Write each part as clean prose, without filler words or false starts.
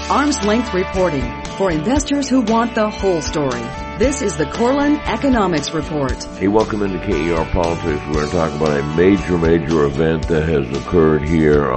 Arm's length reporting for investors who want the whole story. This is the Korelin Economics Report. Hey, welcome into KER Politics. We're going to talk about a major event that has occurred here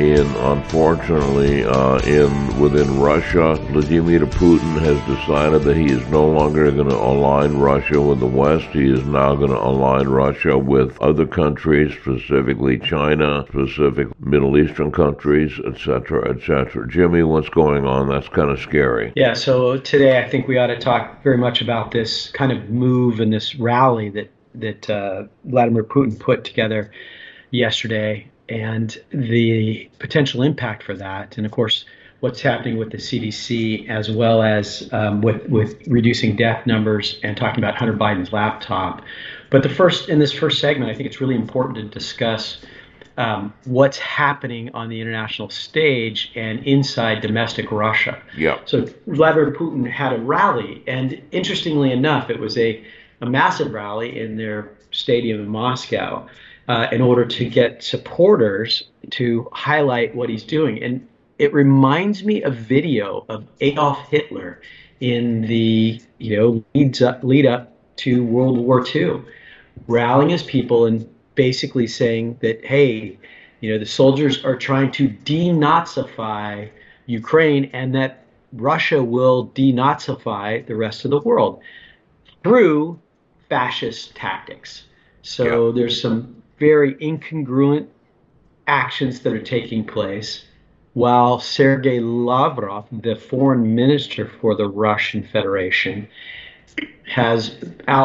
within Russia. Vladimir Putin has decided that he is no longer going to align Russia with the West. He is now going to align Russia with other countries, specifically China, specific Middle Eastern countries, etc., etc. Jimmy, what's going on? That's kind of scary. Yeah, so today I think we ought to talk very much about this kind of move and this rally that Vladimir Putin put together yesterday and the potential impact for that. And of course, what's happening with the CDC, as well as with reducing death numbers and talking about Hunter Biden's laptop. But in this first segment, I think it's really important to discuss what's happening on the international stage and inside domestic Russia. Yeah. So Vladimir Putin had a rally, and interestingly enough, it was a massive rally in their stadium in Moscow in order to get supporters to highlight what he's doing. And it reminds me of video of Adolf Hitler in the lead up to World War II, rallying his people and basically saying that, hey, the soldiers are trying to denazify Ukraine and that Russia will denazify the rest of the world through fascist tactics. So There's some very incongruent actions that are taking place while Sergei Lavrov, the foreign minister for the Russian Federation, has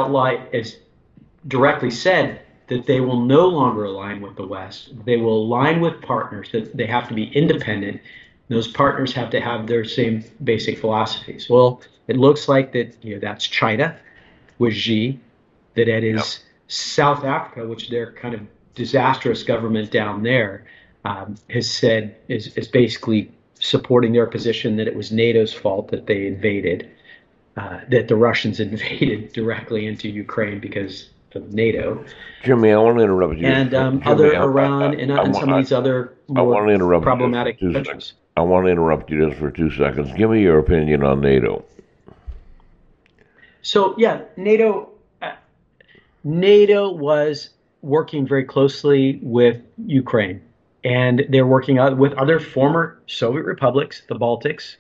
directly said that they will no longer align with the West. They will align with partners, that they have to be independent. Those partners have to have their same basic philosophies. Well, it looks like that's China with Xi, that it is South Africa, which their kind of disastrous government down there has said is basically supporting their position that it was NATO's fault that they invaded, that the Russians invaded directly into Ukraine because of NATO. Jimmy, I want to interrupt you. And Iran and some of these other more problematic countries. I want to interrupt you just for 2 seconds. Give me your opinion on NATO. So, NATO was working very closely with Ukraine, and they're working with other former Soviet republics, the Baltics.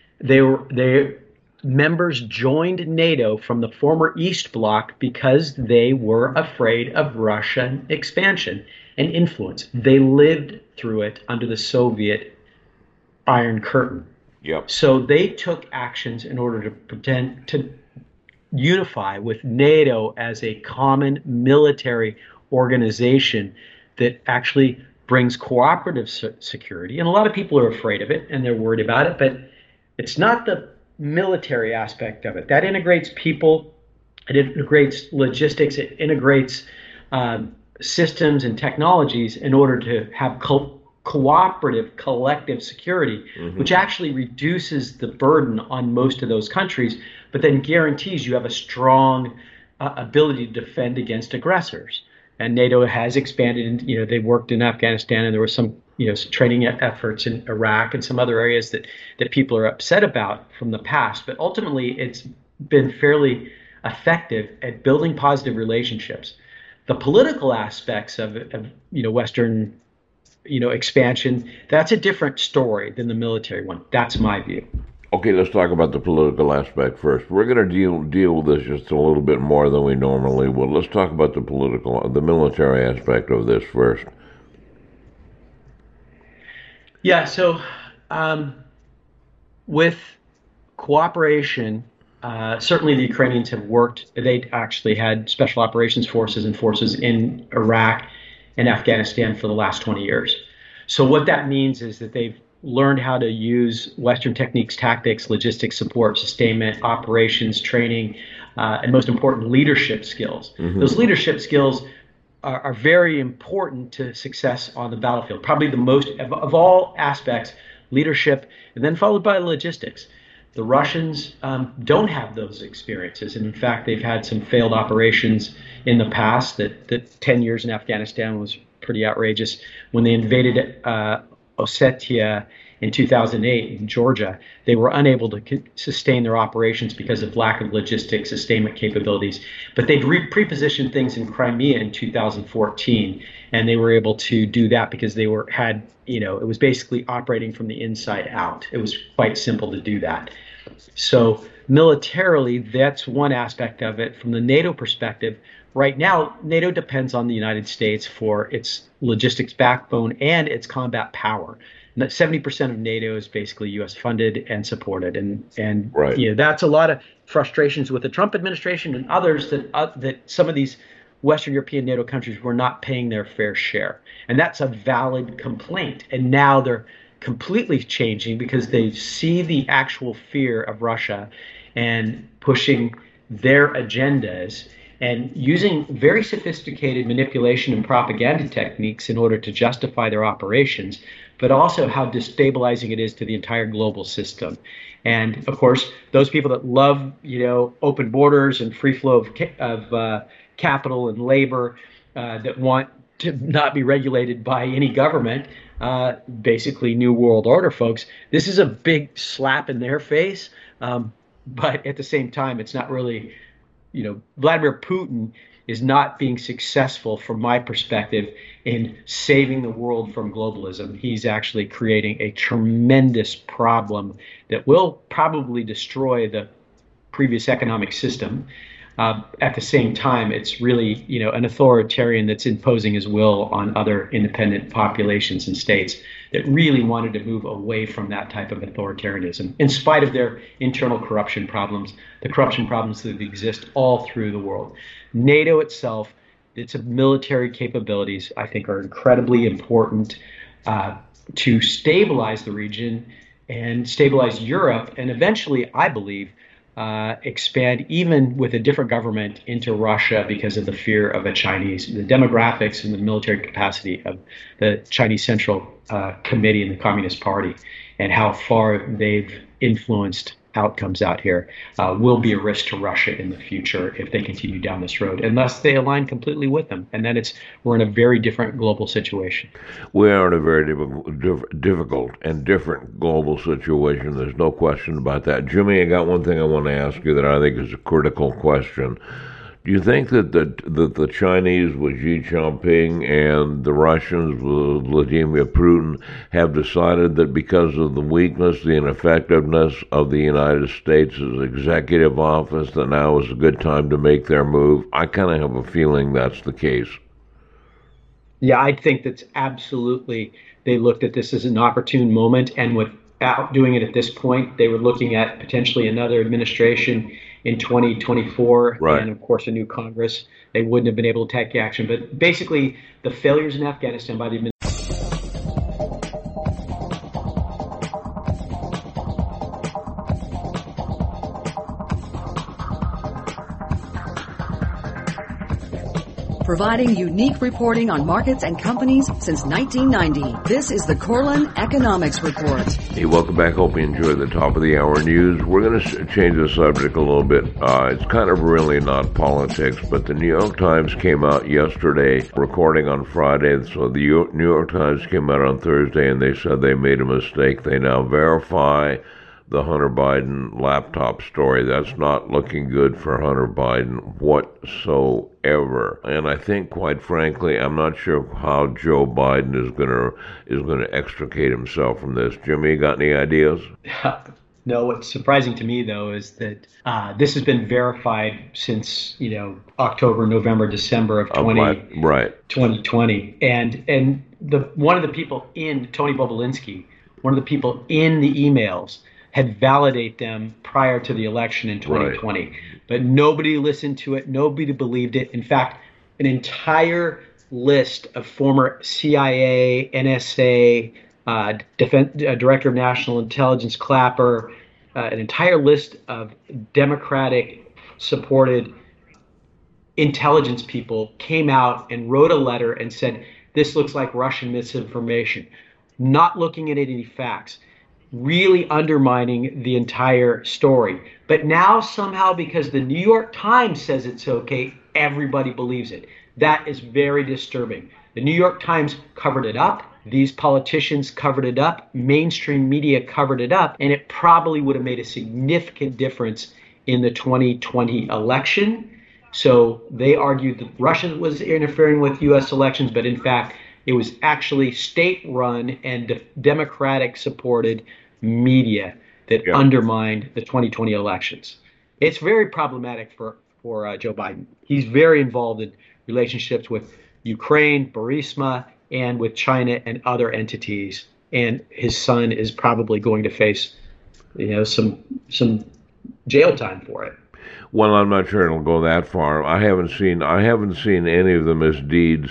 Members joined NATO from the former East Bloc because they were afraid of Russian expansion and influence. They lived through it under the Soviet Iron Curtain. Yep. So they took actions in order to pretend to unify with NATO as a common military organization that actually brings cooperative security. And a lot of people are afraid of it and they're worried about it, but it's not the military aspect of it. That integrates people, it integrates logistics, it integrates systems and technologies in order to have cooperative, collective security, which actually reduces the burden on most of those countries, but then guarantees you have a strong ability to defend against aggressors. And NATO has expanded, and they worked in Afghanistan, and there was some training efforts in Iraq and some other areas that people are upset about from the past. But ultimately, it's been fairly effective at building positive relationships. The political aspects of Western, expansion, that's a different story than the military one. That's my view. Okay, let's talk about the political aspect first. We're going to deal with this just a little bit more than we normally would. Let's talk about the military aspect of this first. Yeah, so with cooperation, certainly the Ukrainians have worked. They actually had special operations forces and forces in Iraq and Afghanistan for the last 20 years. So what that means is that they've learned how to use Western techniques, tactics, logistics support, sustainment, operations, training, and most important, leadership skills. Those leadership skills are very important to success on the battlefield. Probably the most of all aspects, leadership, and then followed by logistics. The Russians don't have those experiences. And in fact, they've had some failed operations in the past. That 10 years in Afghanistan was pretty outrageous. When they invaded Ossetia in 2008 in Georgia, they were unable to sustain their operations because of lack of logistics sustainment capabilities. But they'd pre-positioned things in Crimea in 2014, and they were able to do that because they it was basically operating from the inside out. It was quite simple to do that. So militarily, that's one aspect of it. From the NATO perspective, right now, NATO depends on the United States for its logistics backbone and its combat power. 70% of NATO is basically U.S. funded and supported, and right. That's a lot of frustrations with the Trump administration and others that some of these Western European NATO countries were not paying their fair share, and that's a valid complaint. And now they're completely changing because they see the actual fear of Russia and pushing their agendas and using very sophisticated manipulation and propaganda techniques in order to justify their operations, but also how destabilizing it is to the entire global system. And of course, those people that love, open borders and free flow of capital and labor, that want to not be regulated by any government, basically New World Order folks, this is a big slap in their face. But at the same time, it's not really, Vladimir Putin is not being successful from my perspective in saving the world from globalism. He's actually creating a tremendous problem that will probably destroy the previous economic system. At the same time, it's really, an authoritarian that's imposing his will on other independent populations and states that really wanted to move away from that type of authoritarianism, in spite of their internal corruption problems, the corruption problems that exist all through the world. NATO itself, its military capabilities, I think, are incredibly important to stabilize the region and stabilize Europe, and eventually, I believe, expand even with a different government into Russia because of the fear of the demographics and the military capacity of the Chinese Central Committee and the Communist Party, and how far they've influenced outcomes out here will be a risk to Russia in the future if they continue down this road, unless they align completely with them. And then we're in a very different global situation. We are in a very difficult and different global situation. There's no question about that. Jimmy, I got one thing I want to ask you that I think is a critical question. Do you think that the Chinese with Xi Jinping and the Russians with Vladimir Putin have decided that because of the weakness, the ineffectiveness of the United States' executive office, that now is a good time to make their move? I kind of have a feeling that's the case. Yeah, I think that's absolutely, they looked at this as an opportune moment, and without doing it at this point, they were looking at potentially another administration in 2024, right, and of course a new Congress. They wouldn't have been able to take action. But basically, the failures in Afghanistan by the administration. Providing unique reporting on markets and companies since 1990. This is the Korelin Economics Report. Hey, welcome back. Hope you enjoyed the top of the hour news. We're going to change the subject a little bit. It's kind of really not politics, but the New York Times came out yesterday, recording on Friday. So the New York Times came out on Thursday, and they said they made a mistake. They now verify the Hunter Biden laptop story. That's not looking good for Hunter Biden whatsoever. And I think, quite frankly, I'm not sure how Joe Biden is going to extricate himself from this. Jimmy, you got any ideas? No, what's surprising to me, though, is that this has been verified since, October, November, December of 2020. And one of the people in, Tony Bobulinski, one of the people in the emails had validated them prior to the election in 2020. Right. But nobody listened to it. Nobody believed it. In fact, an entire list of former CIA, NSA, Director of National Intelligence, Clapper, an entire list of Democratic-supported intelligence people came out and wrote a letter and said, this looks like Russian misinformation, not looking at any facts, really undermining the entire story. But now somehow, because the New York Times says it's okay, everybody believes it. That is very disturbing. The New York Times covered it up. These politicians covered it up, mainstream media covered it up, and it probably would have made a significant difference in the 2020 election. So they argued that Russia was interfering with U.S. elections, but in fact, it was actually state-run and Democratic-supported media that undermined the 2020 elections. It's very problematic for Joe Biden. He's very involved in relationships with Ukraine, Burisma, and with China and other entities. And his son is probably going to face, some jail time for it. Well, I'm not sure it'll go that far. I haven't seen any of the misdeeds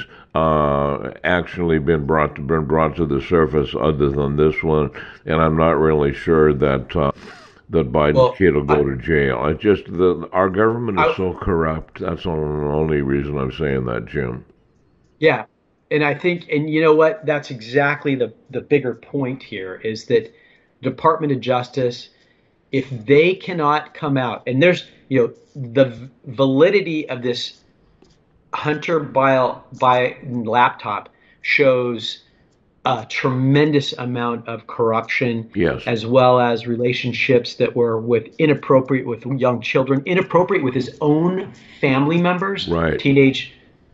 actually been brought to the surface other than this one, and I'm not really sure that Biden's kid will go to jail. It's just our government is so corrupt. That's the only reason I'm saying that, Jim. Yeah, and I think, and you know what? That's exactly the bigger point here is that Department of Justice, if they cannot come out, and there's, the validity of this Hunter Biden laptop shows a tremendous amount of corruption, as well as relationships that were inappropriate with young children, inappropriate with his own family members, teenage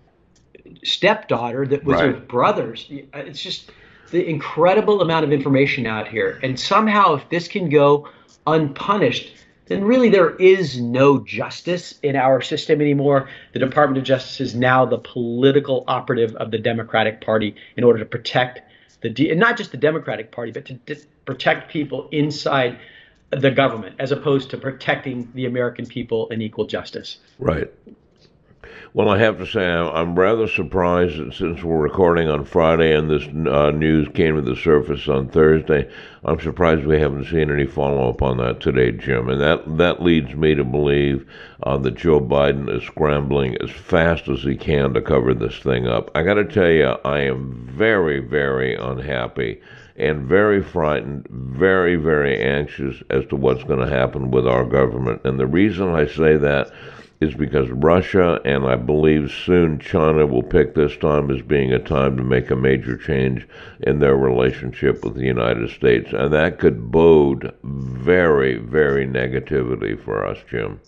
stepdaughter that was with brothers. It's just the incredible amount of information out here. And somehow if this can go unpunished, then really there is no justice in our system anymore. The Department of Justice is now the political operative of the Democratic Party in order to protect and not just the Democratic Party, but to protect people inside the government, as opposed to protecting the American people and equal justice. Right. Well, I have to say, I'm rather surprised that since we're recording on Friday and this news came to the surface on Thursday, I'm surprised we haven't seen any follow-up on that today, Jim. And that leads me to believe that Joe Biden is scrambling as fast as he can to cover this thing up. I got to tell you, I am very, very unhappy and very frightened, very, very anxious as to what's going to happen with our government. And the reason I say that is because Russia, and I believe soon China, will pick this time as being a time to make a major change in their relationship with the United States. And that could bode very, very negatively for us, Jim.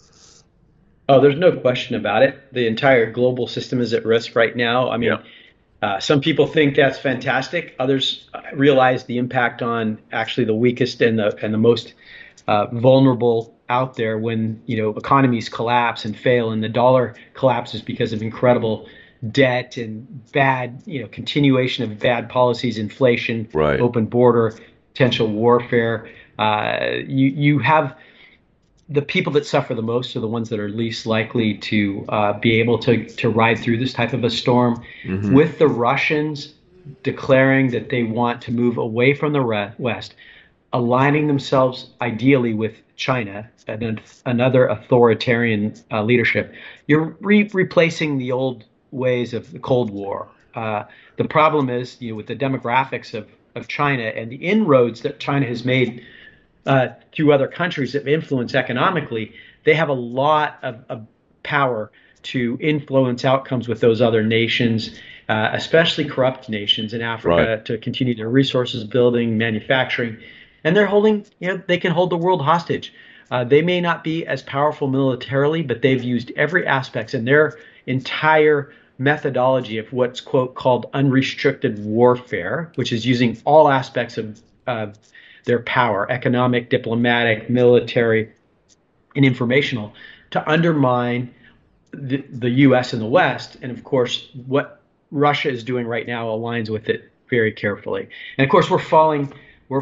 Oh, there's no question about it. The entire global system is at risk right now. I mean, some people think that's fantastic. Others realize the impact on actually the weakest and the most vulnerable out there when economies collapse and fail, and the dollar collapses because of incredible debt and bad continuation of bad policies, inflation, open border, potential warfare. You have the people that suffer the most are the ones that are least likely to be able to ride through this type of a storm. Mm-hmm. With the Russians declaring that they want to move away from the West, aligning themselves ideally with China and another authoritarian leadership, you're replacing the old ways of the Cold War. The problem is, with the demographics of China and the inroads that China has made to other countries that influence economically, they have a lot of power to influence outcomes with those other nations, especially corrupt nations in Africa, to continue their resources building, manufacturing. And they're holding, they can hold the world hostage. They may not be as powerful militarily, but they've used every aspect in their entire methodology of what's, quote, called unrestricted warfare, which is using all aspects of their power, economic, diplomatic, military, and informational, to undermine the U.S. and the West. And of course, what Russia is doing right now aligns with it very carefully. And of course, we're falling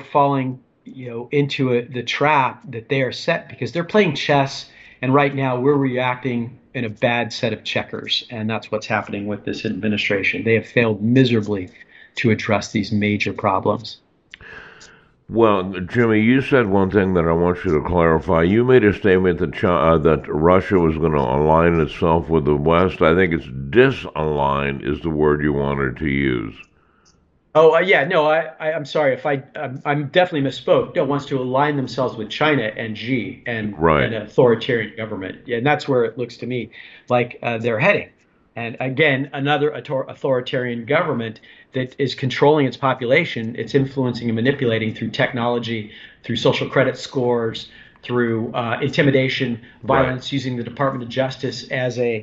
into the trap that they are set because they're playing chess, and right now we're reacting in a bad set of checkers, and that's what's happening with this administration. They have failed miserably to address these major problems. Well, Jimmy, you said one thing that I want you to clarify. You made a statement that Russia was going to align itself with the West. I think it's disalign is the word you wanted to use. Oh, yeah, no, I'm sorry if I'm definitely misspoke. No, wants to align themselves with China and Xi and an authoritarian government. Yeah, and that's where it looks to me like they're heading. And again, another authoritarian government that is controlling its population. It's influencing and manipulating through technology, through social credit scores, through intimidation, violence, right, using the Department of Justice as a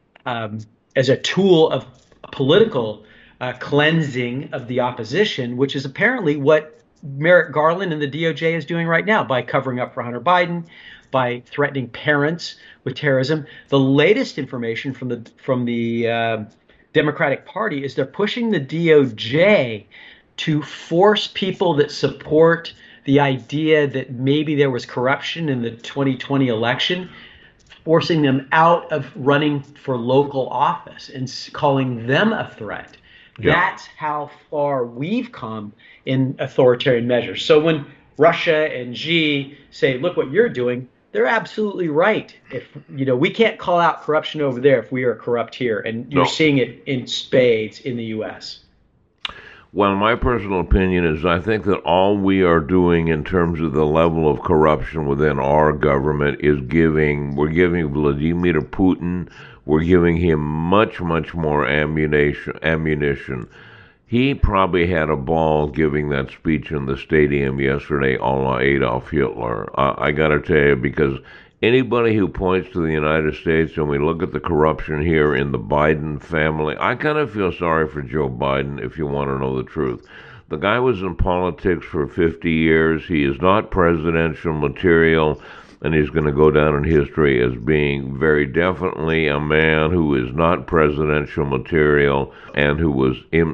tool of political cleansing of the opposition, which is apparently what Merrick Garland and the DOJ is doing right now by covering up for Hunter Biden, by threatening parents with terrorism. The latest information from the Democratic Party is they're pushing the DOJ to force people that support the idea that maybe there was corruption in the 2020 election, forcing them out of running for local office and calling them a threat. Yeah. That's how far we've come in authoritarian measures. So when Russia and Xi say, look what you're doing, they're absolutely right. If we can't call out corruption over there if we are corrupt here, and you're seeing it in spades in the U.S. Well, my personal opinion is I think that all we are doing in terms of the level of corruption within our government is we're giving Vladimir Putin, we're giving him much, much more ammunition. He probably had a ball giving that speech in the stadium yesterday a la Adolf Hitler. I got to tell you, because anybody who points to the United States and we look at the corruption here in the Biden family, I kind of feel sorry for Joe Biden, if you want to know the truth. The guy was in politics for 50 years. He is not presidential material, and he's going to go down in history as being very definitely a man who is not presidential material and who was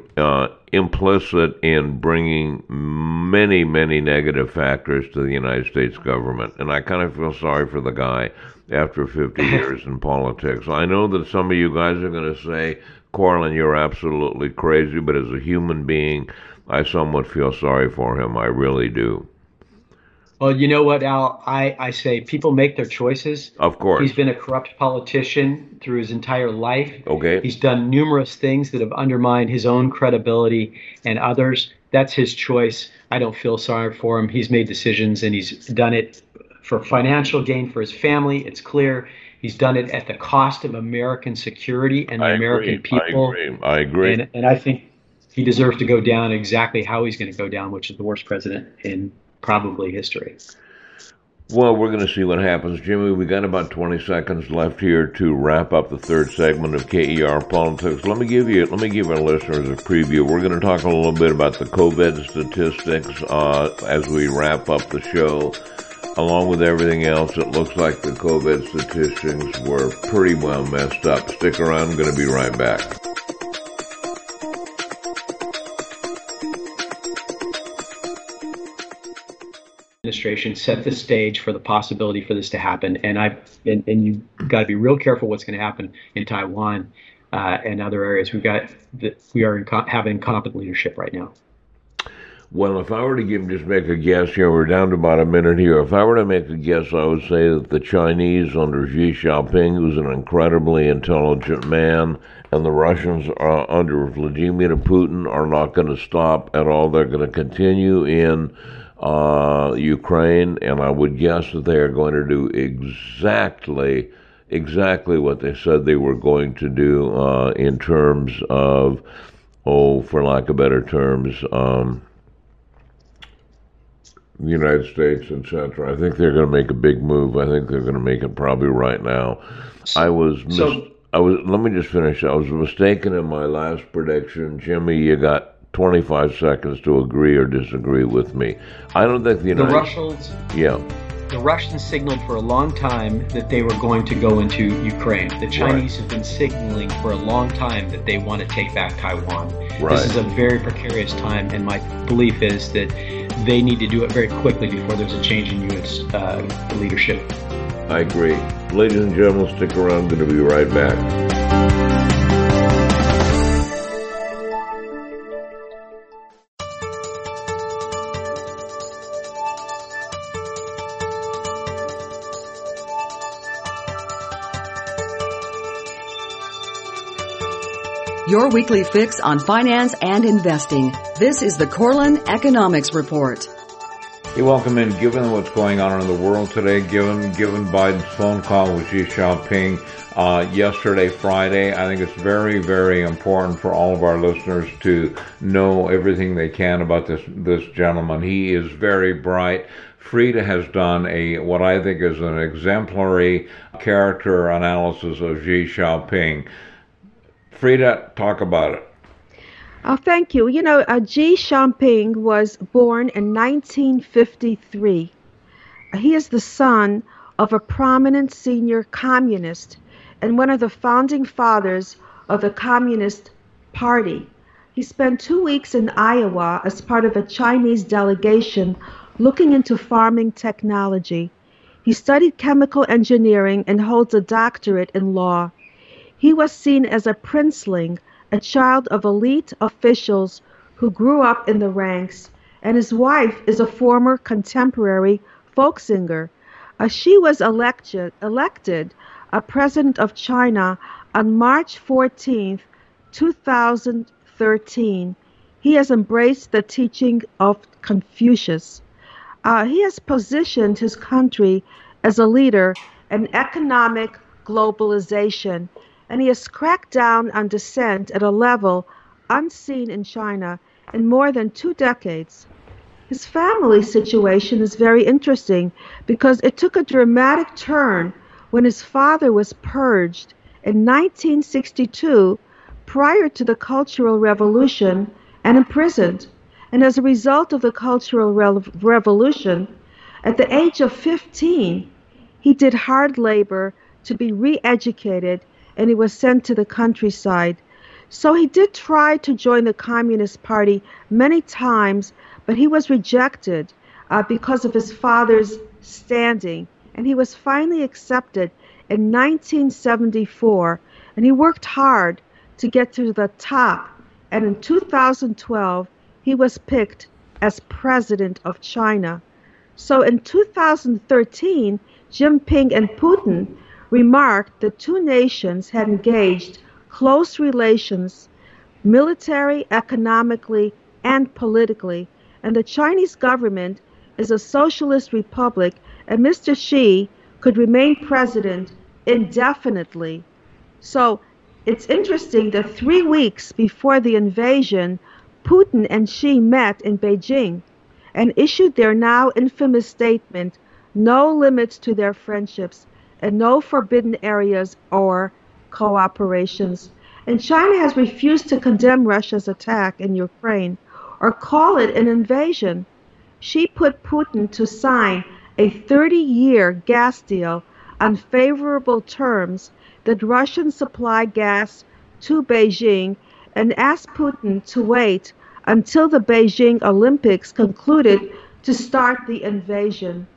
implicit in bringing many, many negative factors to the United States government. And I kind of feel sorry for the guy after 50 years in politics. I know that some of you guys are going to say, Corlin, you're absolutely crazy, but as a human being, I somewhat feel sorry for him. I really do. Well, you know what, Al? I say people make their choices. Of course. He's been a corrupt politician through his entire life. Okay. He's done numerous things that have undermined his own credibility and others. That's his choice. I don't feel sorry for him. He's made decisions, and he's done it for financial gain for his family. It's clear. He's done it at the cost of American security and the American people. I agree. And I think he deserves to go down exactly how he's going to go down, which is the worst president in probably history. Well, we're going to see what happens. Jimmy, we got about 20 seconds left here to wrap up the third segment of KER Politics. Let me give our listeners a preview. We're going to talk a little bit about the COVID statistics as we wrap up the show. Along with everything else, it looks like the COVID statistics were pretty well messed up. Stick around. I'm going to be right back. Administration set the stage for the possibility for this to happen, and you got to be real careful what's going to happen in Taiwan and other areas. We are having incompetent leadership right now. Well, if I were to make a guess here, we're down to about a minute here. If I were to make a guess, I would say that the Chinese under Xi Jinping, who's an incredibly intelligent man, and the Russians under Vladimir Putin are not going to stop at all. They're going to continue in Ukraine, and I would guess that they are going to do exactly what they said they were going to do in terms of, for lack of better terms, the United States, etc. I think they're going to make a big move. I think they're going to make it probably right now. Let me just finish. I was mistaken in my last prediction. Jimmy, you got 25 seconds to agree or disagree with me. I don't think the Russians. Yeah. The Russians signaled for a long time that they were going to go into Ukraine. The Chinese have been signaling for a long time that they want to take back Taiwan. Right. This is a very precarious time, and my belief is that they need to do it very quickly before there's a change in U.S. leadership. I agree. Ladies and gentlemen, stick around. I'm going to be right back. Your weekly fix on finance and investing. This is the Corlin Economics Report. Hey, welcome in. Given what's going on in the world today, given Biden's phone call with Xi Jinping yesterday, Friday, I think it's very, very important for all of our listeners to know everything they can about this gentleman. He is very bright. Frida has done what I think is an exemplary character analysis of Xi Jinping. Frida, talk about it. Oh, thank you. Xi Jinping was born in 1953. He is the son of a prominent senior communist and one of the founding fathers of the Communist Party. He spent 2 weeks in Iowa as part of a Chinese delegation looking into farming technology. He studied chemical engineering and holds a doctorate in law. He was seen as a princeling, a child of elite officials who grew up in the ranks, and his wife is a former contemporary folk singer. She was elected president of China on March 14, 2013. He has embraced the teaching of Confucius. He has positioned his country as a leader in economic globalization, and he has cracked down on dissent at a level unseen in China in more than 2 decades. His family situation is very interesting because it took a dramatic turn when his father was purged in 1962 prior to the Cultural Revolution and imprisoned. And as a result of the Cultural Revolution, at the age of 15, he did hard labor to be re-educated, and he was sent to the countryside. So he did try to join the Communist Party many times, but he was rejected because of his father's standing. And he was finally accepted in 1974, and he worked hard to get to the top. And in 2012, he was picked as president of China. So in 2013, Jinping and Putin remarked the two nations had engaged close relations, military, economically, and politically, and the Chinese government is a socialist republic, and Mr. Xi could remain president indefinitely. So it's interesting that 3 weeks before the invasion, Putin and Xi met in Beijing and issued their now infamous statement, no limits to their friendships and no forbidden areas or cooperations. And China has refused to condemn Russia's attack in Ukraine or call it an invasion. Xi put Putin to sign a 30-year gas deal on favorable terms that Russian supply gas to Beijing and asked Putin to wait until the Beijing Olympics concluded to start the invasion.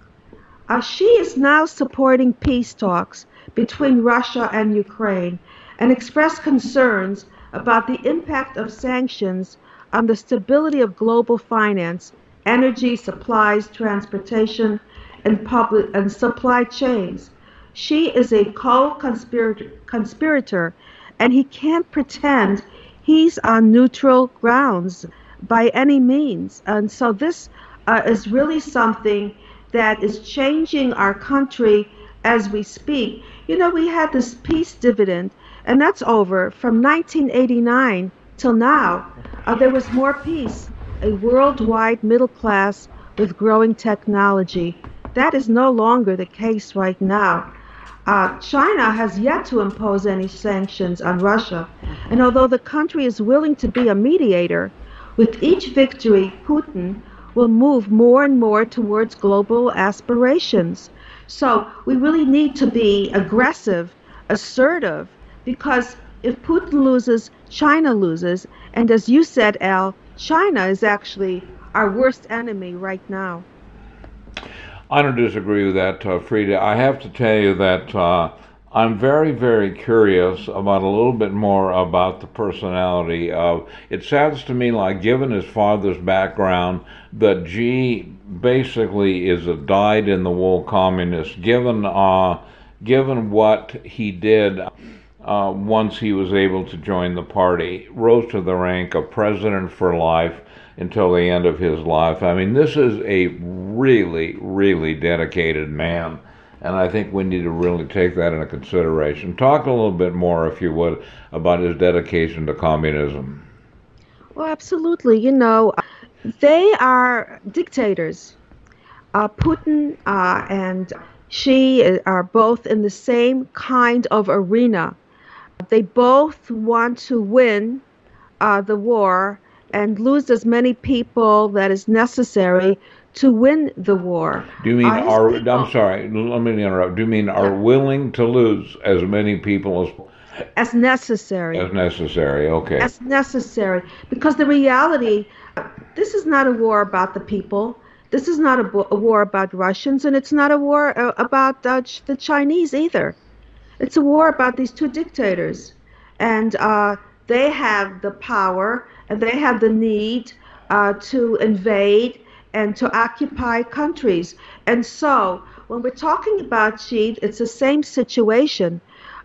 Xi is now supporting peace talks between Russia and Ukraine and expressed concerns about the impact of sanctions on the stability of global finance, energy, supplies, transportation, and public and supply chains. Xi is a co-conspirator, and he can't pretend he's on neutral grounds by any means. And so this is really something that is changing our country as we speak. We had this peace dividend, and that's over. From 1989 till now, there was more peace, a worldwide middle class with growing technology. That is no longer the case right now. China has yet to impose any sanctions on Russia, and although the country is willing to be a mediator, with each victory, Putin will move more and more towards global aspirations. So we really need to be aggressive, assertive, because if Putin loses, China loses, and as you said, Al, China is actually our worst enemy right now. I don't disagree with that, Frida. I have to tell you that I'm very, very curious about a little bit more about the personality of. It sounds to me like, given his father's background, that Xi basically is a dyed-in-the-wool communist. Given what he did once he was able to join the party, rose to the rank of president for life, until the end of his life. I mean, this is a really, really dedicated man, and I think we need to really take that into consideration. Talk a little bit more, if you would, about his dedication to communism. Well, absolutely. They are dictators. Putin and Xi are both in the same kind of arena. They both want to win the war and lose as many people that is necessary to win the war. Do you mean I'm sorry, let me interrupt. Do you mean are willing to lose as many people as necessary? As necessary, okay. As necessary. Because the reality, this is not a war about the people. This is not a war about Russians, and it's not a war about the Chinese either. It's a war about these two dictators. And they have the power, and they have the need to invade and to occupy countries. And so, when we're talking about Xi, it's the same situation.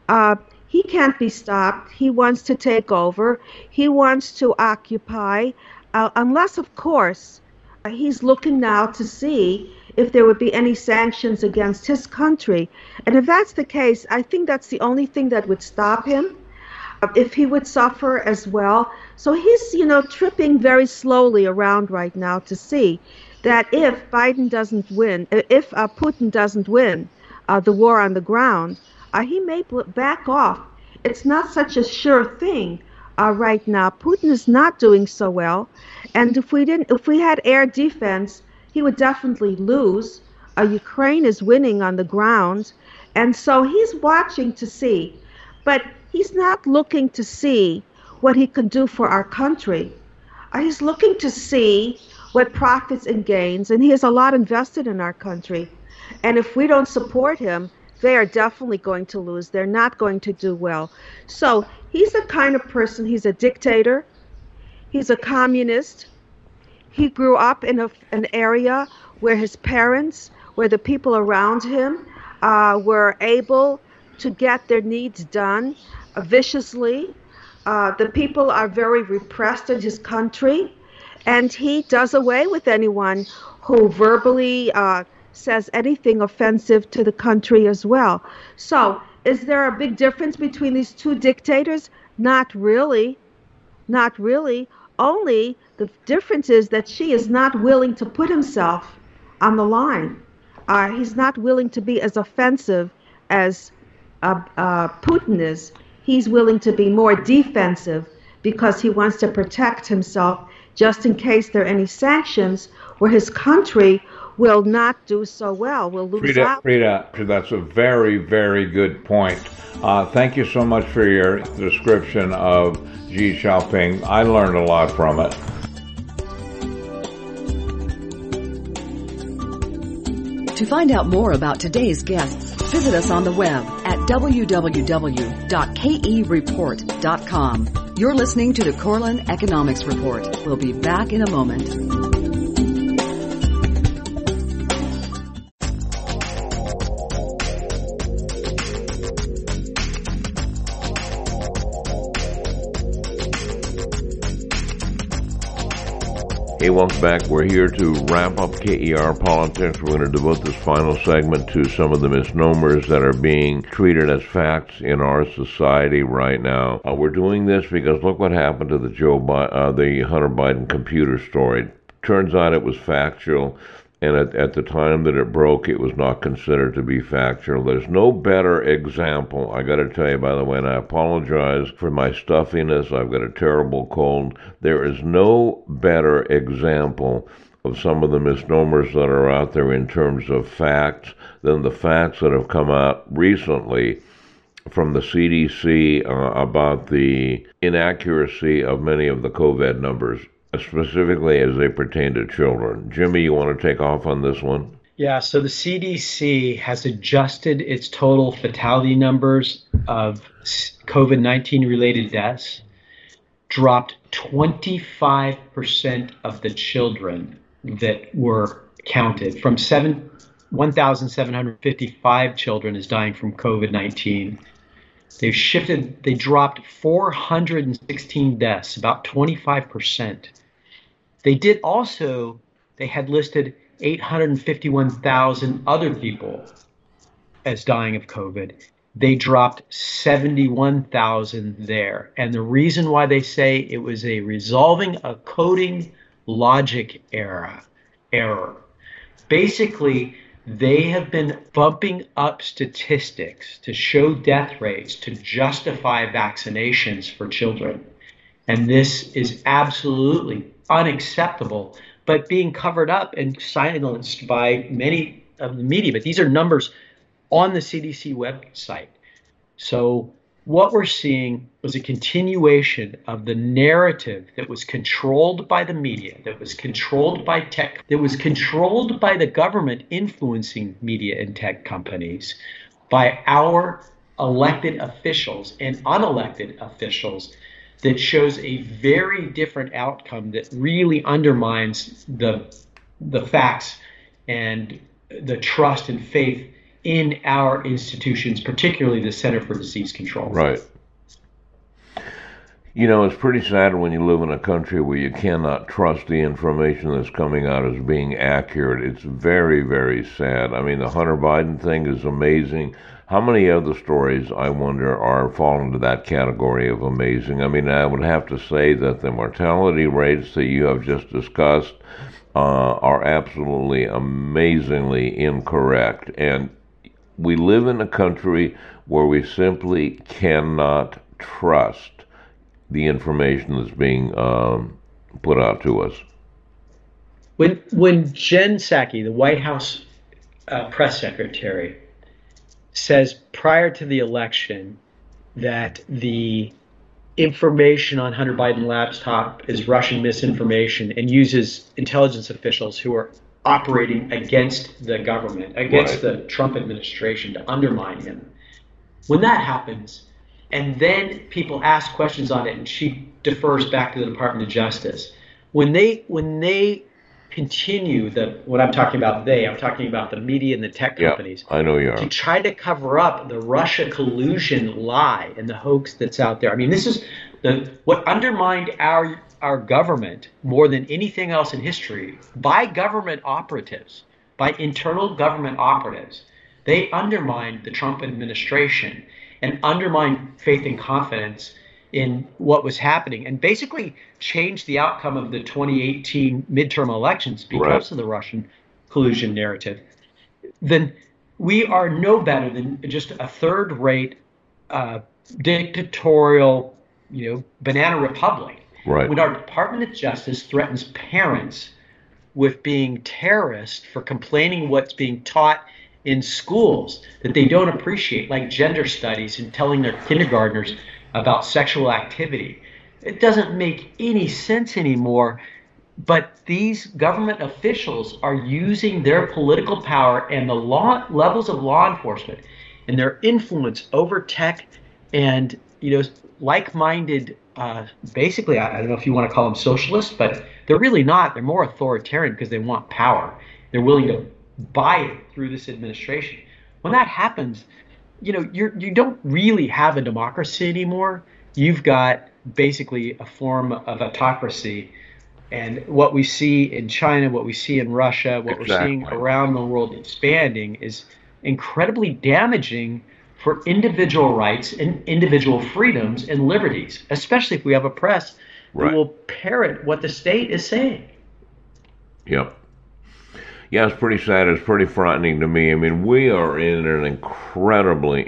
He can't be stopped. He wants to take over. He wants to occupy, unless, of course, he's looking now to see if there would be any sanctions against his country. And if that's the case, I think that's the only thing that would stop him, if he would suffer as well. So he's, tripping very slowly around right now to see that if Biden doesn't win, if Putin doesn't win the war on the ground, he may back off. It's not such a sure thing right now. Putin is not doing so well, and if we had air defense, he would definitely lose. Ukraine is winning on the ground, and so he's watching to see, but he's not looking to see what he can do for our country. He's looking to see what profits and gains, and he has a lot invested in our country. And if we don't support him, they are definitely going to lose. They're not going to do well. So he's the kind of person, he's a dictator, he's a communist. He grew up in an area where his parents, where the people around him were able to get their needs done viciously. The people are very repressed in his country, and he does away with anyone who verbally says anything offensive to the country as well. So, is there a big difference between these two dictators? Not really. Not really. Only the difference is that Xi is not willing to put himself on the line. He's not willing to be as offensive as Putin is. He's willing to be more defensive because he wants to protect himself just in case there are any sanctions where his country will not do so well, will lose out. Frida, that's a very, very good point. Thank you so much for your description of Xi Jinping. I learned a lot from it. To find out more about today's guests, visit us on the web at www.kereport.com. You're listening to the Corlin Economics Report. We'll be back in a moment. Hey, welcome back. We're here to wrap up KER Politics. We're going to devote this final segment to some of the misnomers that are being treated as facts in our society right now. We're doing this because look what happened to the Hunter Biden computer story. Turns out it was factual, and at the time that it broke, it was not considered to be factual. There's no better example. I got to tell you, by the way, and I apologize for my stuffiness. I've got a terrible cold. There is no better example of some of the misnomers that are out there in terms of facts than the facts that have come out recently from the CDC about the inaccuracy of many of the COVID numbers, specifically as they pertain to children. Jimmy, you want to take off on this one? Yeah, so the CDC has adjusted its total fatality numbers of COVID-19 related deaths, dropped 25% of the children that were counted from 1,755 children is dying from COVID-19. They dropped 416 deaths, about 25%. They had listed 851,000 other people as dying of COVID. They dropped 71,000 there. And the reason why they say it was a resolving a coding logic error. Basically, they have been bumping up statistics to show death rates to justify vaccinations for children. And this is absolutely unacceptable, but being covered up and silenced by many of the media. But these are numbers on the CDC website. So what we're seeing was a continuation of the narrative that was controlled by the media, that was controlled by tech, that was controlled by the government influencing media and tech companies, by our elected officials and unelected officials, that shows a very different outcome that really undermines the facts and the trust and faith in our institutions, particularly the Center for Disease Control. Right. You know, it's pretty sad when you live in a country where you cannot trust the information that's coming out as being accurate. It's very, very sad. I mean, the Hunter Biden thing is amazing. How many other stories, I wonder, are fall into that category of amazing? I mean, I would have to say that the mortality rates that you have just discussed are absolutely amazingly incorrect. And we live in a country where we simply cannot trust the information that's being put out to us. When Jen Psaki, the White House press secretary, says prior to the election that the information on Hunter Biden laptop is Russian misinformation and uses intelligence officials who are operating against the government, against the Trump administration to undermine him. When that happens, and then people ask questions on it, and she defers back to the Department of Justice. When they continue what I'm talking about, I'm talking about the media and the tech companies. I know you are. To try to cover up the Russia collusion lie and the hoax that's out there. I mean, this is what undermined our government more than anything else in history by government operatives, by internal government operatives. They undermined the Trump administration and undermined faith and confidence in what was happening and basically changed the outcome of the 2018 midterm elections because of the Russian collusion narrative. Then we are no better than just a third-rate dictatorial, banana republic. Right. When our Department of Justice threatens parents with being terrorists for complaining what's being taught in schools that they don't appreciate, like gender studies, and telling their kindergartners about sexual activity. It doesn't make any sense anymore, but these government officials are using their political power and the levels of law enforcement and their influence over tech and, like-minded, basically, I don't know if you want to call them socialists, but they're really not. They're more authoritarian because they want power. They're willing to buy it through this administration. When that happens, you don't really have a democracy anymore. You've got basically a form of autocracy. And what we see in China, what we see in Russia, what we're seeing around the world expanding is incredibly damaging for individual rights and individual freedoms and liberties, especially if we have a press that will parrot what the state is saying. Yep. Yeah, it's pretty sad. It's pretty frightening to me. I mean, we are in an incredibly,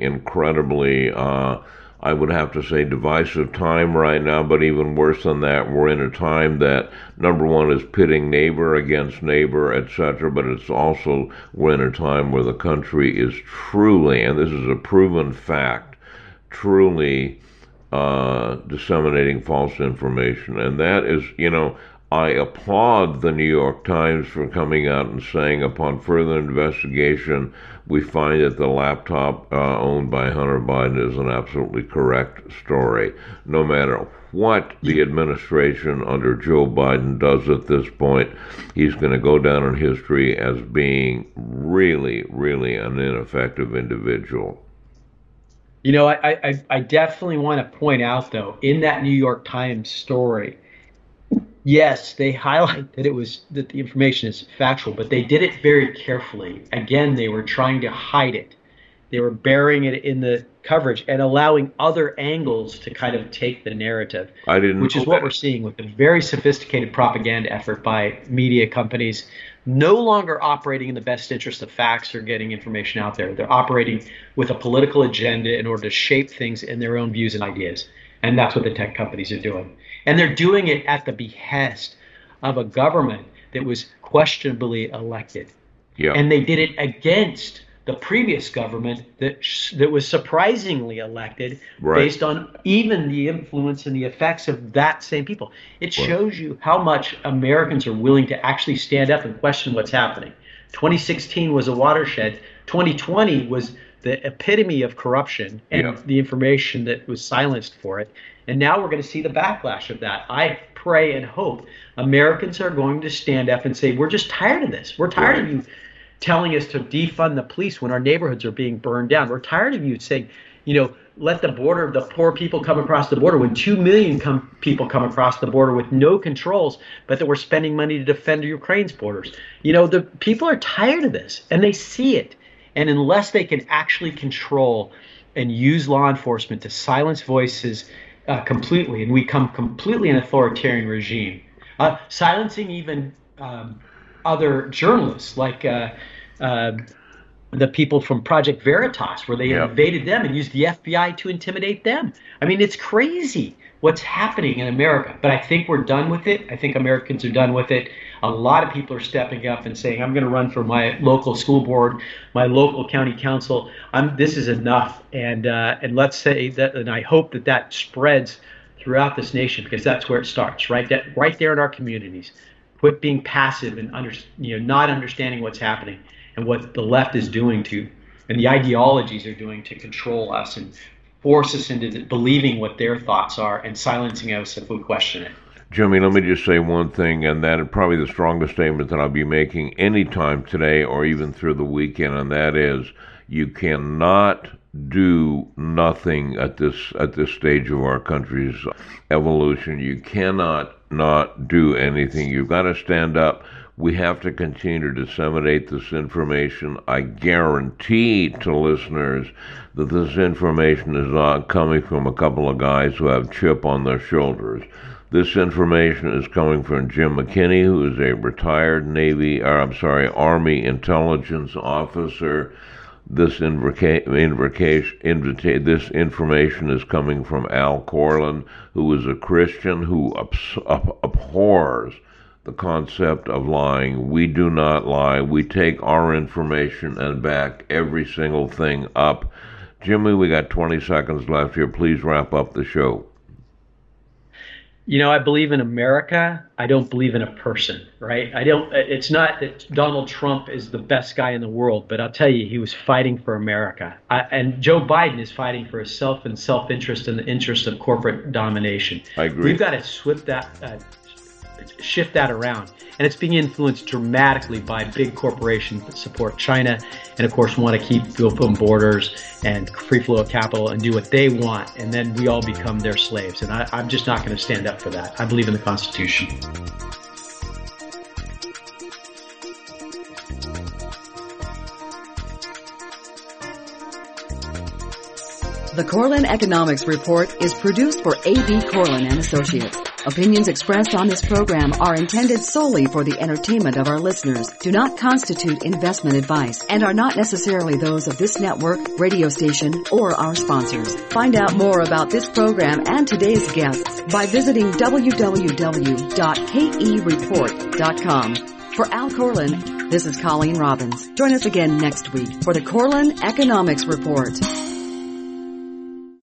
I would have to say, divisive time right now, but even worse than that, we're in a time that, number one, is pitting neighbor against neighbor, etc., but it's also, we're in a time where the country is truly, and this is a proven fact, truly disseminating false information. And that is, I applaud the New York Times for coming out and saying, upon further investigation, we find that the laptop owned by Hunter Biden is an absolutely correct story. No matter what the administration under Joe Biden does at this point, he's going to go down in history as being really, really an ineffective individual. I definitely want to point out, though, in that New York Times story, Yes, they highlight that that the information is factual, but they did it very carefully. Again, they were trying to hide it. They were burying it in the coverage and allowing other angles to kind of take the narrative, which is what we're seeing with a very sophisticated propaganda effort by media companies, no longer operating in the best interest of facts or getting information out there. They're operating with a political agenda in order to shape things in their own views and ideas. And that's what the tech companies are doing. And they're doing it at the behest of a government that was questionably elected. Yeah. And they did it against the previous government that was surprisingly elected, right, based on even the influence and the effects of that same people. It shows you how much Americans are willing to actually stand up and question what's happening. 2016 was a watershed. 2020 was the epitome of corruption and the information that was silenced for it. And now we're going to see the backlash of that. I pray and hope Americans are going to stand up and say, we're just tired of this. We're tired of you telling us to defund the police when our neighborhoods are being burned down. We're tired of you saying, let the poor people come across the border when 2 million people come across the border with no controls, but that we're spending money to defend Ukraine's borders. The people are tired of this, and they see it. And unless they can actually control and use law enforcement to silence voices completely, and we become completely an authoritarian regime, silencing even other journalists like the people from Project Veritas, where they invaded them and used the FBI to intimidate them. I mean, it's crazy what's happening in America. But I think we're done with it. I think Americans are done with it. A lot of people are stepping up and saying, I'm going to run for my local school board, my local county council. This is enough. And let's say that, and I hope that spreads throughout this nation, because that's where it starts, right? Right there in our communities. Quit being passive and not understanding what's happening and what the left is doing and the ideologies are doing to control us and force us into believing what their thoughts are and silencing us if we question it. Jimmy, let me just say one thing, and that is probably the strongest statement that I'll be making any time today or even through the weekend, and that is you cannot do nothing at this stage of our country's evolution. You cannot not do anything. You've got to stand up. We have to continue to disseminate this information. I guarantee to listeners that this information is not coming from a couple of guys who have chip on their shoulders. This information is coming from Jim McKinney, who is a retired Army intelligence officer. This information is coming from Al Corlin, who is a Christian who abhors the concept of lying. We do not lie. We take our information and back every single thing up. Jimmy, we got 20 seconds left here. Please wrap up the show. I believe in America. I don't believe in a person, right? It's not that Donald Trump is the best guy in the world, but I'll tell you, he was fighting for America. And Joe Biden is fighting for himself and self-interest and the interest of corporate domination. I agree. We've got to shift that around. And it's being influenced dramatically by big corporations that support China and, of course, want to keep open borders and free flow of capital and do what they want. And then we all become their slaves. And I'm just not going to stand up for that. I believe in the Constitution. The Corlin Economics Report is produced for A.B. Corlin and Associates. Opinions expressed on this program are intended solely for the entertainment of our listeners, do not constitute investment advice, and are not necessarily those of this network, radio station, or our sponsors. Find out more about this program and today's guests by visiting www.kereport.com. For Al Corlin, this is Colleen Robbins. Join us again next week for the Corlin Economics Report.